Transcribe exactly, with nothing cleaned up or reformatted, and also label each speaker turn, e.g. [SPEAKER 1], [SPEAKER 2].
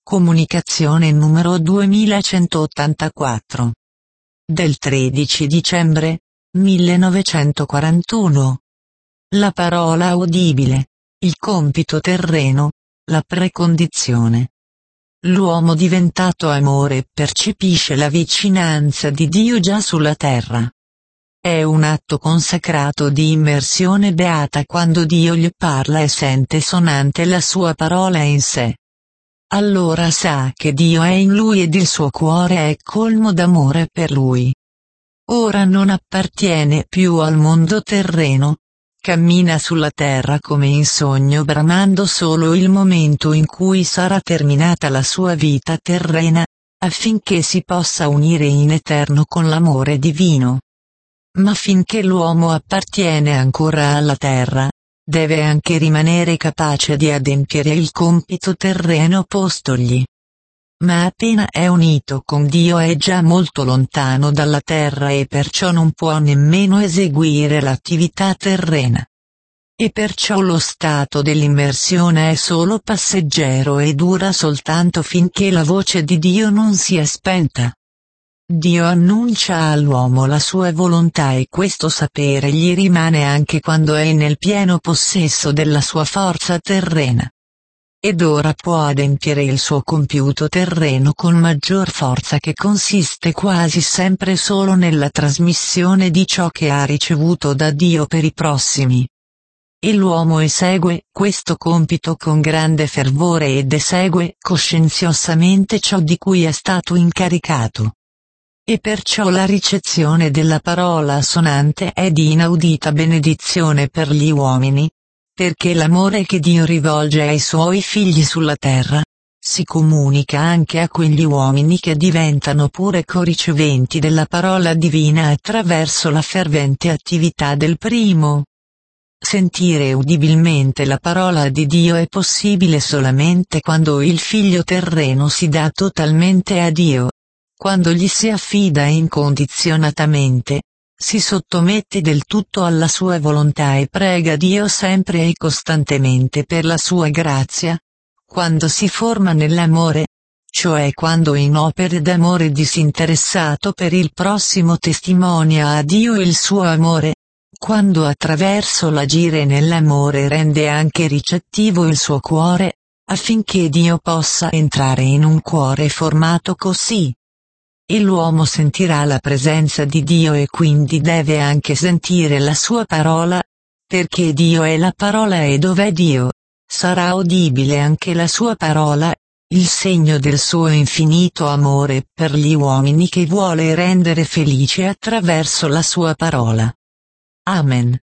[SPEAKER 1] Comunicazione numero duemilacentottantaquattro. Del tredici dicembre millenovecentoquarantuno. La parola udibile, il compito terreno, la precondizione. L'uomo diventato amore percepisce la vicinanza di Dio già sulla terra. È un atto consacrato di immersione beata quando Dio gli parla e sente sonante la sua parola in sé. Allora sa che Dio è in lui ed il suo cuore è colmo d'amore per lui. Ora non appartiene più al mondo terreno, cammina sulla terra come in sogno bramando solo il momento in cui sarà terminata la sua vita terrena, affinché si possa unire in eterno con l'amore divino. Ma finché l'uomo appartiene ancora alla terra, deve anche rimanere capace di adempiere il compito terreno postogli. Ma appena è unito con Dio è già molto lontano dalla terra e perciò non può nemmeno eseguire l'attività terrena. E perciò lo stato dell'immersione è solo passeggero e dura soltanto finché la voce di Dio non si è spenta. Dio annuncia all'uomo la sua volontà e questo sapere gli rimane anche quando è nel pieno possesso della sua forza terrena. Ed ora può adempiere il suo compiuto terreno con maggior forza che consiste quasi sempre solo nella trasmissione di ciò che ha ricevuto da Dio per i prossimi. E l'uomo esegue questo compito con grande fervore ed esegue coscienziosamente ciò di cui è stato incaricato. E perciò la ricezione della parola sonante è di inaudita benedizione per gli uomini, perché l'amore che Dio rivolge ai suoi figli sulla terra, si comunica anche a quegli uomini che diventano pure coriceventi della parola divina attraverso la fervente attività del primo. Sentire udibilmente la parola di Dio è possibile solamente quando il figlio terreno si dà totalmente a Dio. Quando gli si affida incondizionatamente, si sottomette del tutto alla sua volontà e prega Dio sempre e costantemente per la sua grazia. Quando si forma nell'amore, cioè quando in opere d'amore disinteressato per il prossimo testimonia a Dio il suo amore, quando attraverso l'agire nell'amore rende anche ricettivo il suo cuore, affinché Dio possa entrare in un cuore formato così. E l'uomo sentirà la presenza di Dio e quindi deve anche sentire la sua parola, perché Dio è la parola e dov'è Dio, sarà udibile anche la sua parola, il segno del suo infinito amore per gli uomini che vuole rendere felici attraverso la sua parola. Amen.